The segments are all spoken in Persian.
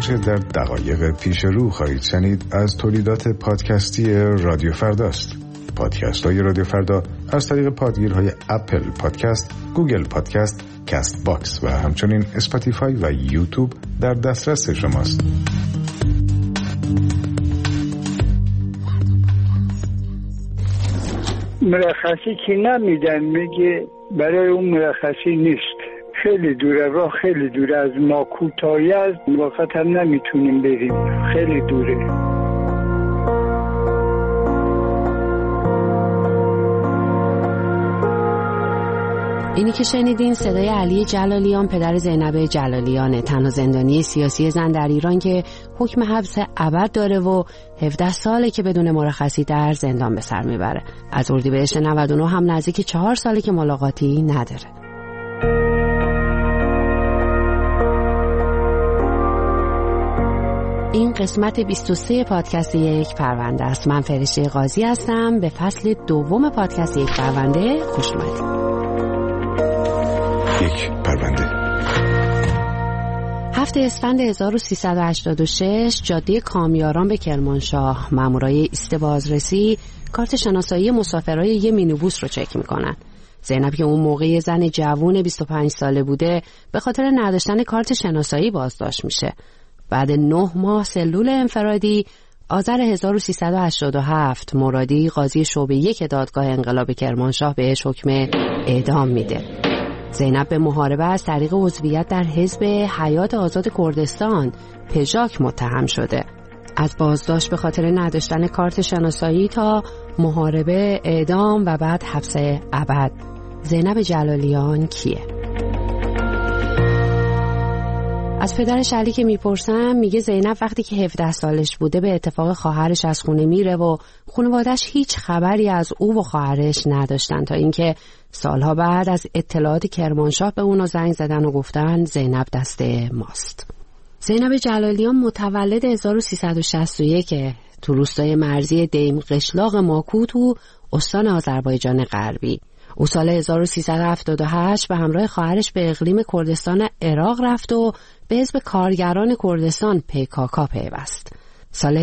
آنچه در دقایق پیش رو خواهید شنید از تولیدات پادکستی رادیو فرداست. پادکست های رادیو فردا از طریق پادگیرهای اپل پادکست، گوگل پادکست، کست باکس و همچنین اسپاتیفای و یوتیوب در دسترس شماست. مرخصی که نمیدن، میگه برای اون مرخصی نیست، خیلی دوره، راه خیلی دوره، از ما کوتاهی از موقت هم نمیتونیم بریم، خیلی دوره. اینی که شنیدین صدای علی جلالیان، پدر زینب جلالیانه، تنها زندانی سیاسی زن در ایران که حکم حبس ابد داره و 17 ساله که بدون مرخصی در زندان به سر میبره. از اردیبهشت 99 هم نزدیک 4 ساله که ملاقاتی نداره. این قسمت 23 پادکست یک پرونده است. من فرشته قاضی هستم. به فصل دوم پادکست یک پرونده خوش اومدید. یک پرونده. 7 اسفند 1386 جاده کامیاران به کرمانشاه، مامورای ایست بازرسی کارت شناسایی مسافرای یه مینیبوس رو چک میکنن. زینب که اون موقع زن جوون 25 ساله بوده به خاطر نداشتن کارت شناسایی بازداشت میشه. بعد 9 ماه سلول انفرادی آذر 1387 مرادی قاضی شعبه 1 دادگاه انقلاب کرمانشاه بهش حکم اعدام میده. زینب به محاربه از طریق عضویت در حزب حیات آزاد کردستان پژاک متهم شده. از بازداشت به خاطر نداشتن کارت شناسایی تا محاربه، اعدام و بعد حبس ابد. زینب جلالیان کیه؟ از پدرش علی که میپرسم میگه زینب وقتی که 17 سالش بوده به اتفاق خواهرش از خونه میره و خانواده‌اش هیچ خبری از او و خواهرش نداشتن تا اینکه سالها بعد از اطلاعات کرمانشاه به اونو زنگ زدن و گفتن زینب دست ماست. زینب جلالیان متولد 1361 تو روستای مرزی دیم قشلاق ماکو تو استان آذربایجان غربی. او سال 1378 به همراه خواهرش به اقلیم کردستان عراق رفت و به حزب کارگران کردستان PKK پیوست. سال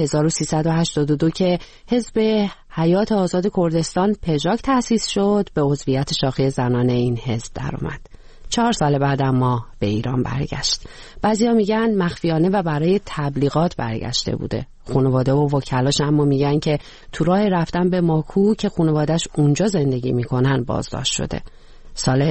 1382 که حزب حیات آزاد کردستان پژاک تأسیس شد به عضویت شاخه زنان این حزب درآمد. 4 سال بعد اما به ایران برگشت. بعضیا میگن مخفیانه و برای تبلیغات برگشته بوده. خانواده و وکلاش اما میگن که تو راه رفتن به ماکو که خانواده‌اش اونجا زندگی میکنن بازداشت شده. سال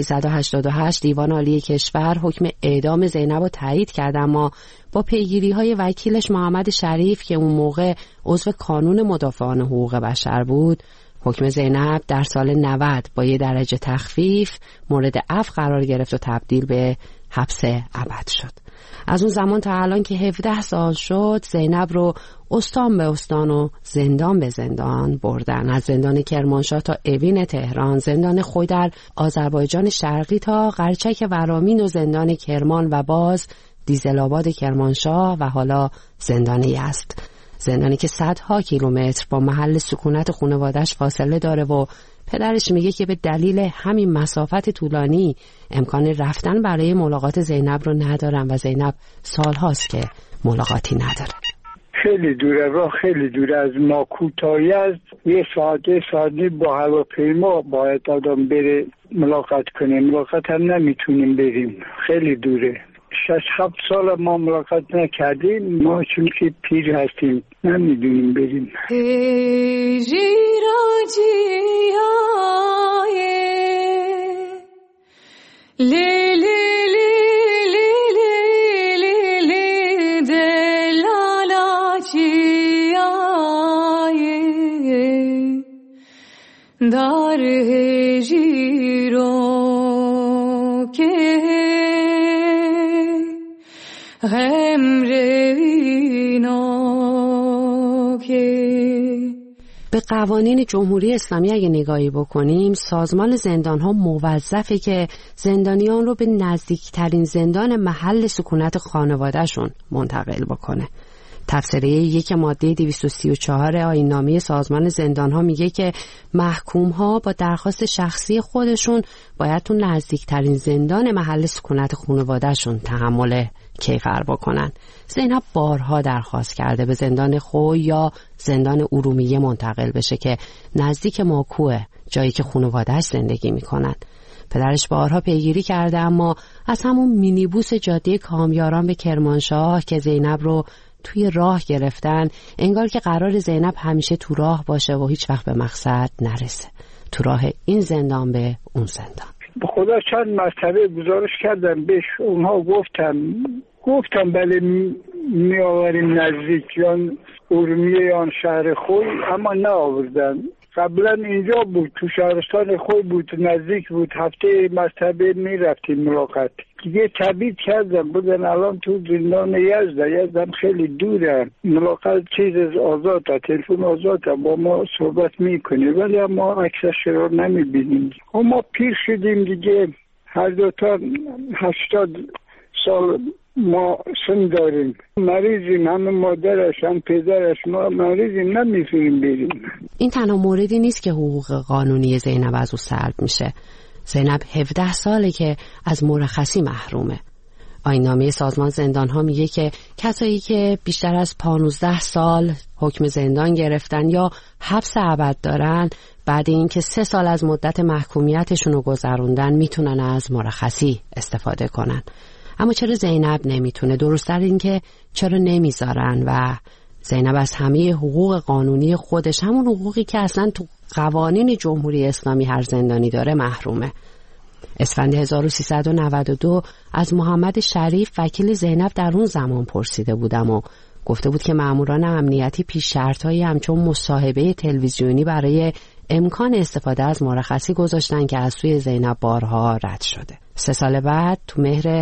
1388 دیوان عالی کشور حکم اعدام زینب رو تایید کرد، اما با پیگیری‌های وکیلش محمد شریف که اون موقع عضو کانون مدافعان حقوق بشر بود، حکم زینب در سال 90 با یه درجه تخفیف مورد عفو قرار گرفت و تبدیل به حبس ابد شد. از اون زمان تا الان که 17 سال شد زینب رو استان به استان و زندان به زندان بردن. از زندان کرمانشاه تا اوین تهران، زندان خوی در آذربایجان شرقی تا قرچک ورامین و زندان کرمان و باز دیزل‌آباد کرمانشاه و حالا زندان یزد. زندانی که صدها کیلومتر با محل سکونت خانواده‌اش فاصله داره و پدرش میگه که به دلیل همین مسافت طولانی امکان رفتن برای ملاقات زینب رو ندارن و زینب سالهاست که ملاقاتی نداره. خیلی دوره، راه خیلی دوره، از ما کوتاهی از 1 ساعت با هواپیما باید آدم بره ملاقات کنه. ملاقات هم نمیتونیم بریم، خیلی دوره. 6-7 سال ما ملاقات نکردیم، ما چون که پیر هستیم نمیدونیم بریم. dar hejiro ke به قوانین جمهوری اسلامی اگه نگاهی بکنیم، سازمان زندان‌ها موظفه که زندانیان رو به نزدیکترین زندان محل سکونت خانواده‌شون منتقل بکنه. تفسیره 1 ماده 234 آیین‌نامه سازمان زندان‌ها میگه که محکوم‌ها با درخواست شخصی خودشون باید تو نزدیکترین زندان محل سکونت خانواده‌شون تحمل کیفر بکنن. زینب بارها درخواست کرده به زندان خوی یا زندان ارومیه منتقل بشه که نزدیک ماکوه، جایی که خانواده‌اش زندگی میکنن. پدرش بارها پیگیری کرده، اما از همون مینیبوس جاده کامیاران به کرمانشاه که زینب رو توی راه گرفتن، انگار که قرار زینب همیشه تو راه باشه و هیچ وقت به مقصد نرسه، تو راه این زندان به اون زندان. به خدا چند مرتبه گزارش کردم بهش، اونها گفتم بله می آوریم نزدیک یا ارومیه یا شهر خوی، اما نه آوردن. قبلا اینجا بود، تو شهرستان خوی بود، نزدیک بود، هفته مرتبه می رفتیم ملاقات. دیگه تبعید کردم، بودن الان تو زندان یزدم خیلی دوره، ملاقات چیز آزاده، تلفن آزاده، با ما صحبت میکنه، ولی ما اکثرش رو نمیبینیم. ما پیر شدیم دیگه، هر دوتا 80 سال ما سن داریم، مریضیم، هم مادرش هم پدرش، ما مریضیم، نمیتونیم بریم. این تنها موردی نیست که حقوق قانونی زینب از او سلب میشه. زینب 17 ساله که از مرخصی محرومه. آیین‌نامه سازمان زندان‌ها میگه که کسایی که بیشتر از 15 سال حکم زندان گرفتن یا حبس ابد دارن، بعد اینکه 3 سال از مدت محکومیتشون رو گذروندن میتونن از مرخصی استفاده کنن. اما چرا زینب نمیتونه؟ درست‌تر این که چرا نمیذارن و زینب از همه حقوق قانونی خودش، همون حقوقی که اصلا تو قوانین جمهوری اسلامی هر زندانی داره، محرومه. اسفند 1392 از محمد شریف وکیل زینب در اون زمان پرسیده بودم و گفته بود که ماموران امنیتی پیش شرطایی همچون مصاحبه تلویزیونی برای امکان استفاده از مرخصی گذاشتن که از سوی زینب بارها رد شده. 3 سال بعد تو مهر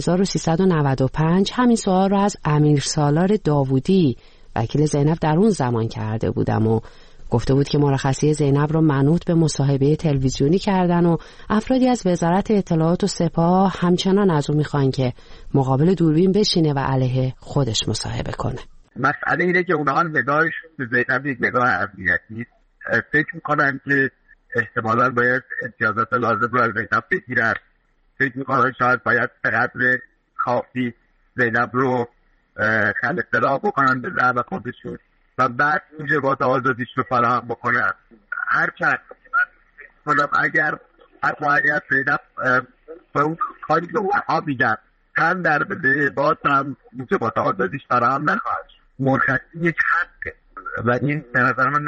1395 همین سوال رو از امیرسالار داوودی وکیل زینب در اون زمان کرده بودم و گفته بود که مرخصی زینب رو منوط به مصاحبه تلویزیونی کردن و افرادی از وزارت اطلاعات و سپاه همچنان از اون میخوان که مقابل دوربین بشینه و علیه خودش مصاحبه کنه. مسئله اینه که اونها نگاهش به زینب یک نگاه امنیتی، فکر میکنن که احتمالاً باید امتیازات لازم رو از زینب بگیرن، فکر میکنن شاید باید به قدر کافی زینب رو اطلاع بکنن به زعم خودشون و بعد موجبات آزادیش رو فراهم بکنن. هرچند من اگر باید زینب به اون کاری که اونها میگن هم در بده، باز هم موجبات آزادیش فراهم نخواهد. مرخصی یک حقه و این به نظر من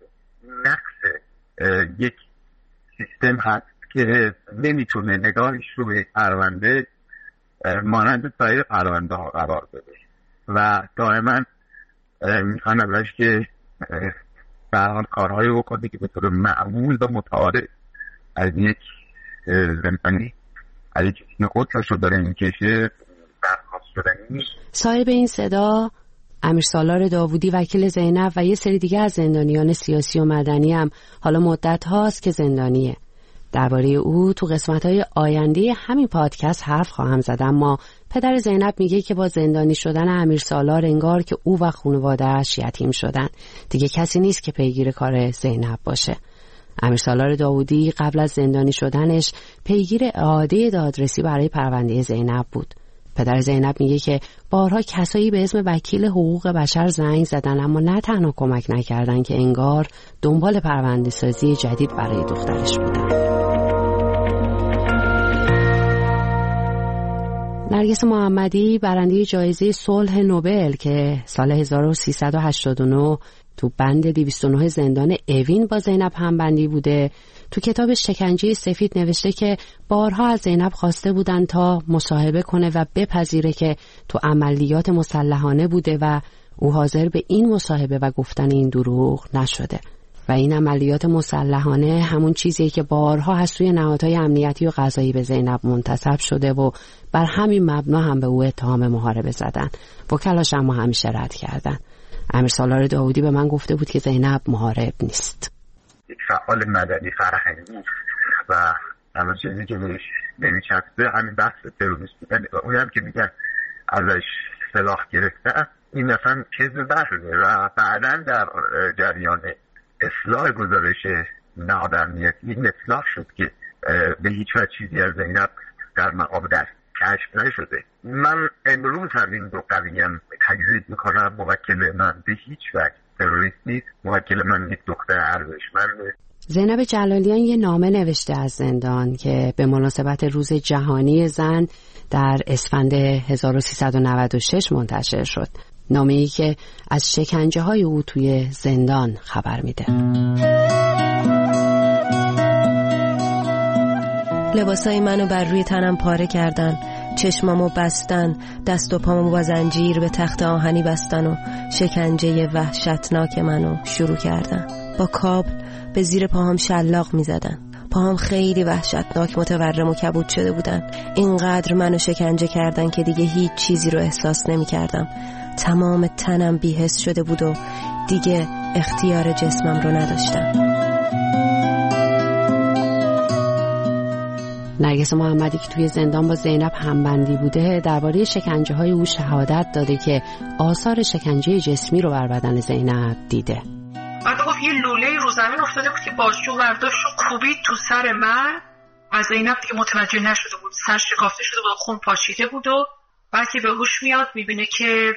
نقص یک سیستم هست که نمیتونه نگاهش رو به پرونده مانند سایر پرونده ها قرار بده و دائما میخوان ازش که برحال کارهایی بکنه که به طور معمول و متعارف از یک زندانی از یک قدرتش رو داره میکشه برخواست شدنی نیست. صاحب این صدا امیرسالار داوودی وکیل زینب و یه سری دیگه از زندانیان سیاسی و مدنی هم حالا مدت هاست که زندانیه. درباره او تو قسمت‌های آینده همین پادکست حرف خواهم زد، اما پدر زینب میگه که با زندانی شدن امیرسالار انگار که او و خانواده‌اش یتیم شدن، دیگه کسی نیست که پیگیر کار زینب باشه. امیرسالار داوودی قبل از زندانی شدنش پیگیر اعاده دادرسی برای پرونده زینب بود. پدر زینب میگه که بارها کسایی به اسم وکیل حقوق بشر زنگ زدن، اما نه تنها کمک نکردن که انگار دنبال پرونده سازی جدید برای دخترش بودن. نرگس محمدی برنده جایزه صلح نوبل که سال 1389 تو بند 209 زندان اوین با زینب همبندی بوده، تو کتاب شکنجه سفید نوشته که بارها از زینب خواسته بودن تا مصاحبه کنه و بپذیره که تو عملیات مسلحانه بوده و او حاضر به این مصاحبه و گفتن این دروغ نشده و این عملیات مسلحانه همون چیزیه که بارها از سوی نهادهای امنیتی و قضایی به زینب منتسب شده و بر همین مبنا هم به او اتهام محاربه زدن. وکلاش اما همیشه رد کردن. امیرسالار داوودی به من گفته بود که زینب محارب نیست. یک فعال مدنی فرهنگی و همون چیزی که بهش نمیچسبه همین بحث تروریست بودن. اونی هم که میگن ازش سلاح گرفته این مثلا کذب نشده و بعدا در جریان اصلاح گزارش نهاد امنیتی این اصلاح شد که به هیچ وجه چیزی از زینب در مقام دست کشف نشده. من امروز هم این دو قضیه تکذیب میکنم. موکل من به هیچ وجه تروریست نیست. موکل من یک دختر ارزشمنده. زینب جلالیان یه نامه نوشته از زندان که به مناسبت روز جهانی زن در اسفند 1396 منتشر شد. نامه‌ای که از شکنجه‌های او توی زندان خبر میده. لباسای منو بر روی تنم پاره کردن، چشمامو بستن، دست و پامو با زنجیر به تخت آهنی بستن و شکنجه وحشتناک منو شروع کردن. با کابل به زیر پاهم شلاق می زدن. پاهم خیلی وحشتناک متورم و کبود شده بودن. اینقدر منو شکنجه کردن که دیگه هیچ چیزی رو احساس نمی کردم. تمام تنم بی‌حس شده بود و دیگه اختیار جسمم رو نداشتم. نرگس محمدی که توی زندان با زینب همبندی بوده درباره شکنجه‌های او شهادت داده که آثار شکنجه جسمی رو بر بدن زینب دیده. بعد گفت یه لوله رو زمین افتاده بود که باشجو برداشت و کوبید تو سر من و زینب دیگه متوجه نشده بود، سر شکافته شده بود، خون پاشیده بود و بعد که به هوش میاد میبینه که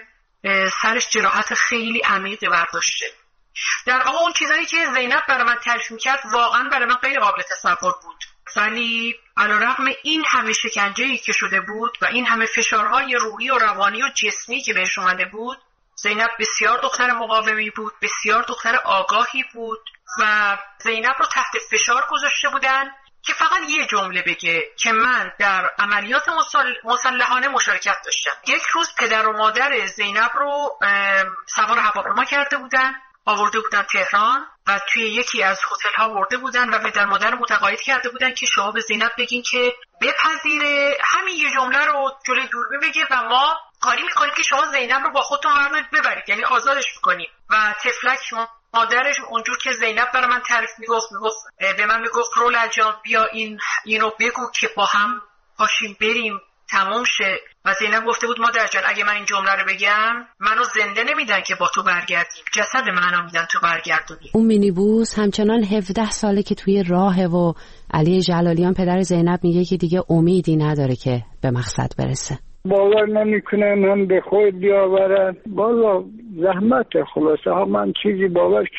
سرش جراحت خیلی عمیقی برداشته. در واقع اون چیزایی که زینب برای من تعریف میکرد واقعا برای من غیر قابل تصور بود، ولی علیرغم این همه شکنجه‌ای که شده بود و این همه فشارهای روحی و روانی و جسمی که بهش اومده بود، زینب بسیار دختر مقاومی بود، بسیار دختر آگاهی بود و زینب رو تحت فشار گذاشته بودن که فقط یه جمله بگه که من در عملیات مسلحانه مشارکت داشتم. یک روز پدر و مادر زینب رو سوار هواپیما کرده بودن، آورده بودن تهران و توی یکی از هتل‌ها برده بودن و پدر مادر متقاعد کرده بودن که شما به زینب بگین که بپذیره، همین یه جمله رو جلوی دوربین بگه و ما کاری میکنیم که شما زینب رو با خودتون ببرید، یعنی آزادش میکنیم. و تفلک مادرش اونجور که زینب برای من تعریف میگفت به من میگفت رولا جان بیا اینو بگو که با هم پاشیم بریم تموم شه. و زینب گفته بود مادر جان اگه من این جمله رو بگم منو زنده نمیدن که با تو برگردیم، جسد منو میدن تو برگردونی. اون مینیبوس همچنان 17 ساله که توی راهه و علی جلالیان پدر زینب میگه که دیگه امیدی نداره که به مقصد برسه. باور نمیکنم هم به خود بیاورن، بالا زحمت خلاصه ها. من چیزی باور که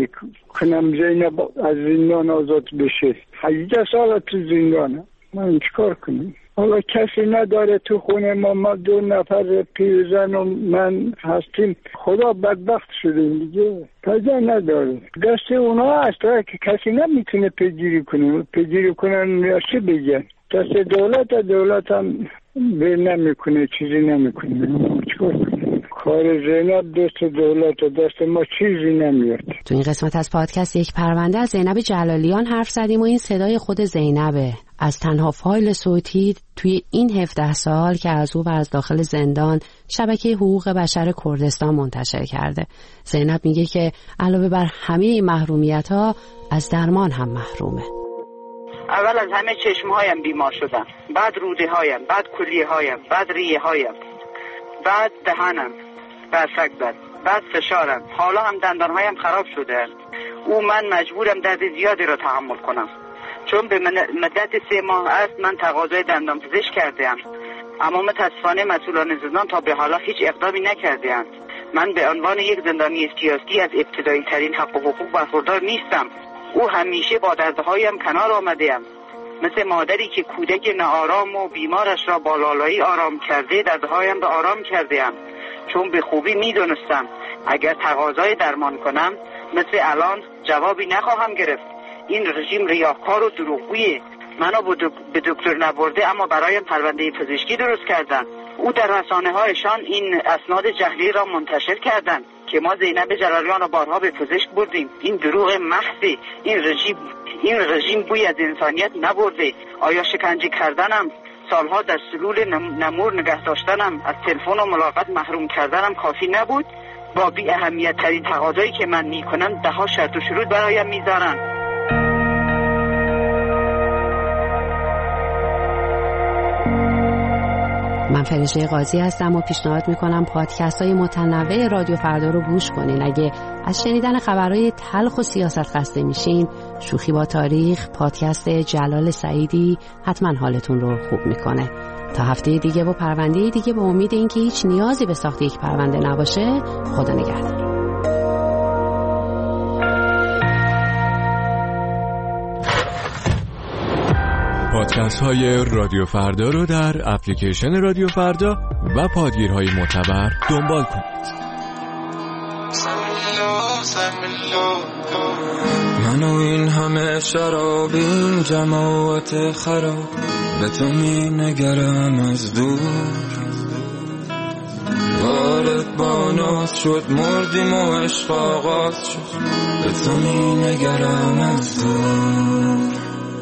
نمیکنم زینب از زندان آزاد بشه. 18 سال تو زندانه، من چیکار کنم؟ حالا کسی نداره تو خونه ما 2 نفر پیرزن و من هستیم، خدا بدبخت شدیم دیگه، پیدا نداره. دست اونا هست که کسی نمیتونه پیگیری کنن یا چی بگن. دست دولت هم به نمیکنه، چیزی نمیکنه. چیکار کنیم؟ کار زینب دست دولت و دست ما چیزی نمیاد. تو این قسمت از پادکست یک پرونده از زینب جلالیان حرف زدیم و این صدای خود زینبه از تنها فایل صوتی توی این 17 سال که از او و از داخل زندان شبکه حقوق بشر کردستان منتشر کرده. زینب میگه که علاوه بر همه این محرومیت‌ها از درمان هم محرومه. اول از همه چشمهایم بیمار شدن، بعد روده هایم، بعد کلیه هایم، بعد ریه هایم، بعد دهنم برفک زد، بعد فشارم، حالا هم دندان هایم خراب شده. من مجبورم درد زیادی را تحمل کنم، چون به مدت 3 ماه است من تقاضای دندان پزشک کردم، اما متاسفانه مسئولان زندان تا به حالا هیچ اقدامی نکردند. من به عنوان یک زندانی سیاسی از ابتدایی ترین حق و حقوق برخوردار نیستم. همیشه با دردهایم کنار آمده‌ام، مثل مادری که کودک ناآرام و بیمارش را با لالایی آرام کرده دردهایم را آرام کرده‌ام، چون به خوبی می‌دانستم اگر تقاضای درمان کنم مثل الان جوابی نخواهم گرفت. این رژیم ریاکار و دروغگویه. منو به دکتر نبرده اما برایم پرونده پزشکی درست کردن. در رسانه‌هایشان این اسناد جعلی را منتشر کردند که ما زینب جلالیان را بارها به پزشک بردیم. این دروغ محض. این رژیم بوی از انسانیت نبرده. آیا شکنجه کردنم، سالها در سلول نمور نگه داشتنم، از تلفن و ملاقات محروم کردنم کافی نبود؟ با بی اهمیت ترین تقاضایی که من میکنم 10 شرط و شروط برایم میذارن. من فرشته قاضی هستم و پیشنهاد میکنم پادکست های متنوع رادیو فردا رو گوش کنین. اگه از شنیدن خبرهای تلخ و سیاست خسته میشین، شوخی با تاریخ، پادکست جلال سعیدی حتما حالتون رو خوب میکنه. تا هفته دیگه و پرونده دیگه، با امید اینکه هیچ نیازی به ساخت یک پرونده نباشه. خدا نگهدار. پادکست های رادیو فردا رو در اپلیکیشن رادیو فردا و پادگیرهای معتبر دنبال کنید. من و این همه شراب، این جماعت خراب، به تو می نگرم از دور. وارد با ناز شد، مردیم و عشق آغاز شد، به تو می نگرم از دور.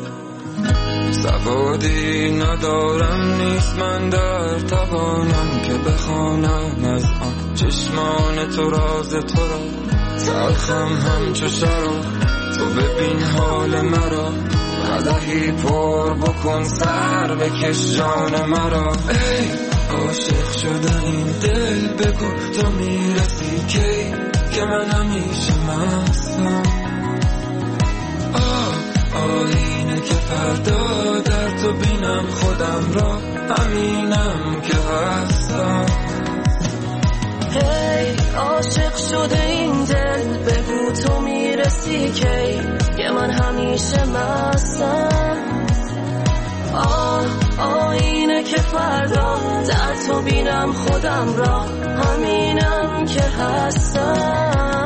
سوادی ندارم، نیست من در توانم که بخوانم از آن چشمان تو راز تو را. تلخم همچو شراب، تو ببین حال مرا، قدحی پر بکن سر بکش جان مرا. ای عاشق شده این دل، بگو تو میرسی کی که من همیشه مستم. آینه که فردا در تو بینم خودم را، همینم که هستم. هی عاشق شده این دل، بگو تو میرسی کی که من همیشه مستم. آینه که فردا در تو بینم خودم را، همینم که هستم.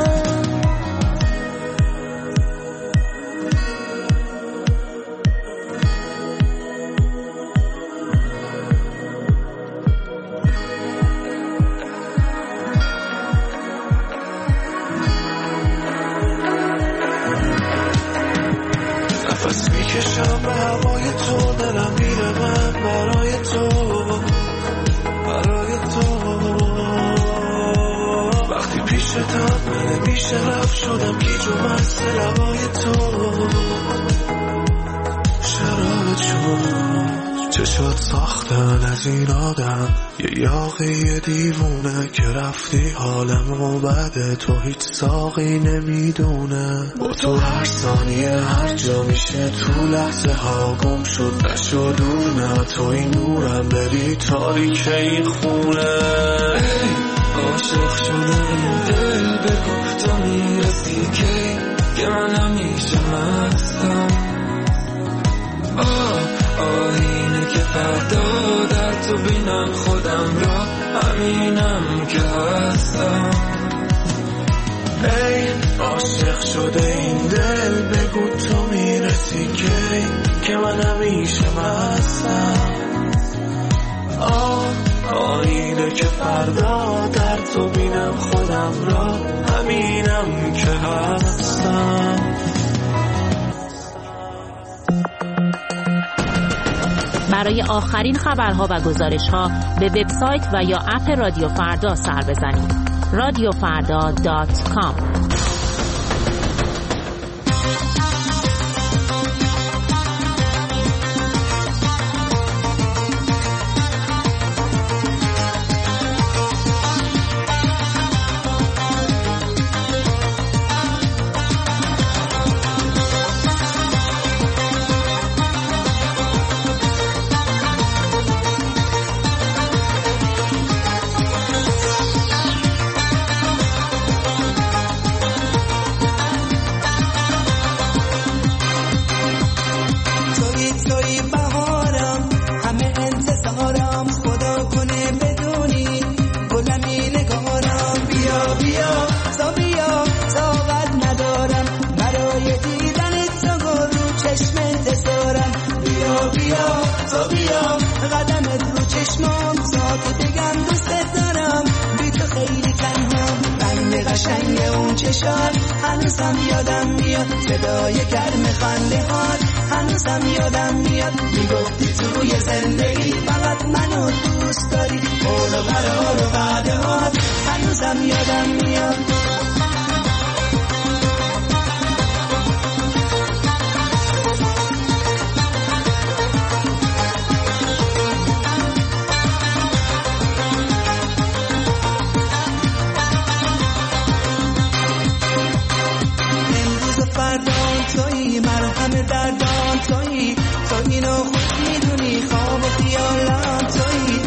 نفس میکشم به هوای تو، دلم میره من برای تو، برای تو. وقتی پیشتم من بیشه رفت شدم، گیج و مست لبای تو. شرابت شد چشات ساختن از این آدم، یه یاقی دیوونه که رفتی حالمو بده، تو هیچ ساقی نمیدونه. با تو هر ثانیه هر جا میشه، تو لحظه ها گم شد نشدونه. تو این نورم بری تاریک این خونه. ای عاشق شده این دل، بگو تو میرسی کی که من همیشه مستم. آینه که فردا در تو بینم خودم را، همینم که هستم. ای عاشق شده این دل، بگو تو میرسی کی که من همیشه مستم. آینه که فردا در تو بینم خودم را، همینم که هستم. برای آخرین خبرها و گزارش‌ها به وبسایت و یا اپ رادیو فردا سر بزنید. radiofarda.com. هنوزم یادم میاد صدای گرم خنده هات، هنوزم یادم میاد میگفتی توی زندگی فقط منو دوست داری، قول و قرار و وعده هات، هنوزم یادم میاد. دردان تویی، مرهم دردان تویی، تو اینو خوب میدونی، خواب و خیالم تویی،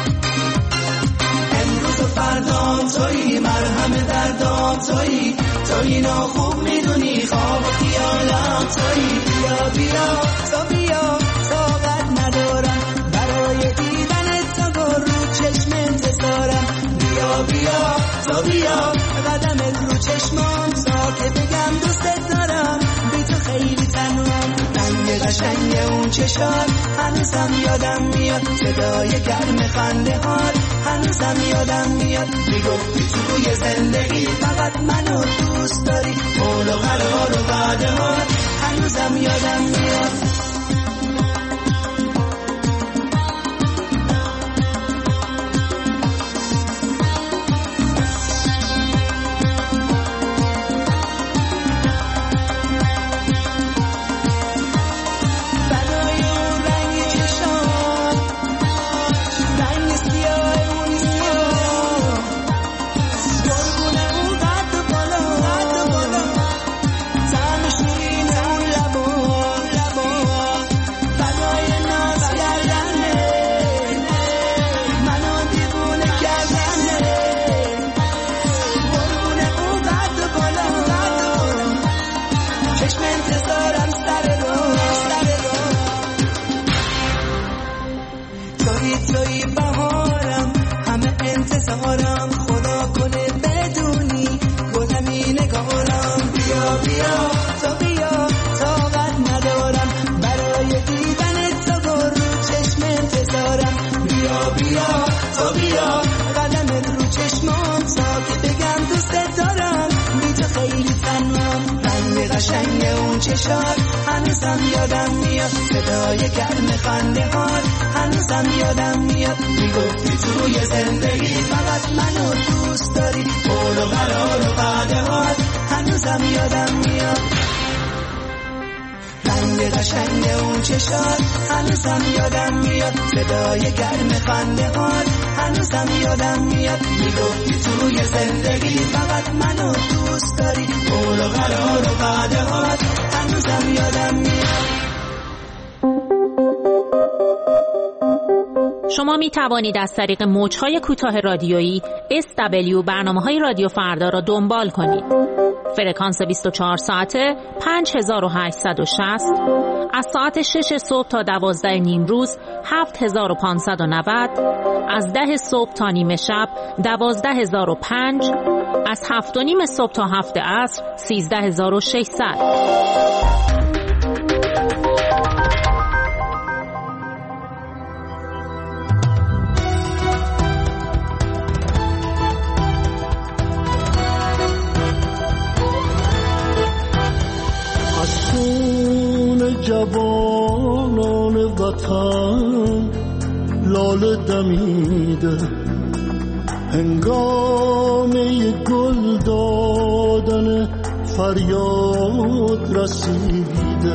امروز و فردان تویی، مرهم دردان تویی، تو اینو خوب میدونی، خواب و خیالم تویی. بیا بیا تو بیا، طاقت ندارم برای دیدن تو، رو چشم انتظارم. بیا بیا تو بیا، قدمت رو چشمام تا که بگم دوست دارم، بی تو خیلی تنهام. رنگ قشنگ اون چشات هنوزم یادم میاد، صدای گرم خنده هات هنوزم یادم میاد، میگفتی توی زندگی فقط منو دوست داری، قول و قرار و وعده هات هنوزم یادم میاد. چشات هنوزم یادم میاد، صدای گرم خنده هات هنوزم یادم میاد، میگفتی توی زندگی فقط منو دوست داری، قول و قرار و وعده هات هنوزم یادم میاد. رنگ قشنگ اون چشات هنوزم یادم میاد، صدای گرم خنده هات هنوزم یادم میاد، میگفتی توی زندگی فقط منو دوست داری، قول و قرار و وعده هات هنوزم یادم میاد. شما می توانید از طریق موج‌های کوتاه رادیویی SW برنامه‌های رادیو فردا را دنبال کنید. فرکانس 24 ساعته 5860، از ساعت 6 صبح تا 12 نیم روز 7590، از 10 صبح تا نیمه شب 12005، از 7 و نیم صبح تا 7 عصر 13600. جوانان وطن لاله دمیده، هنگامه گل دادن فریاد رسیده.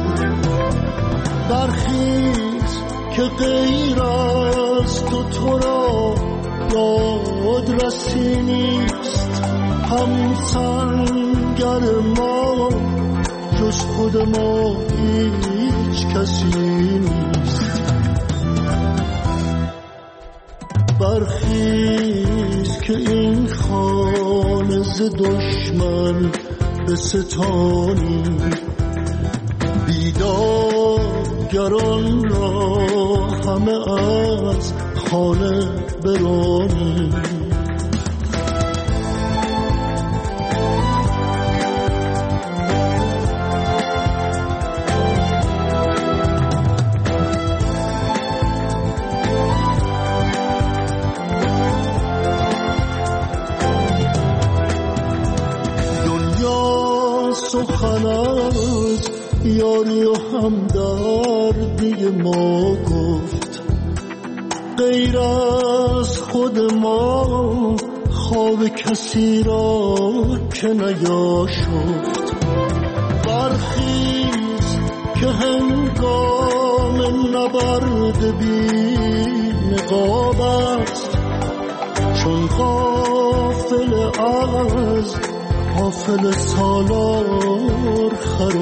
برخیز که غیر از تو را یاد رسی نیست، همسنگر ما جز خود ما هیچ کسی نیست. برخیز که این خانه ز دشمن به ستانی، بیدارگران را همه از خانه برانی. سخن از یاری و همدردی ما گفت، غیر از خود ما خواب کسی را که نیاشفت. برخیز که هنگام نبرد بی نقاب است، چون غافل از غافل سالار خراب.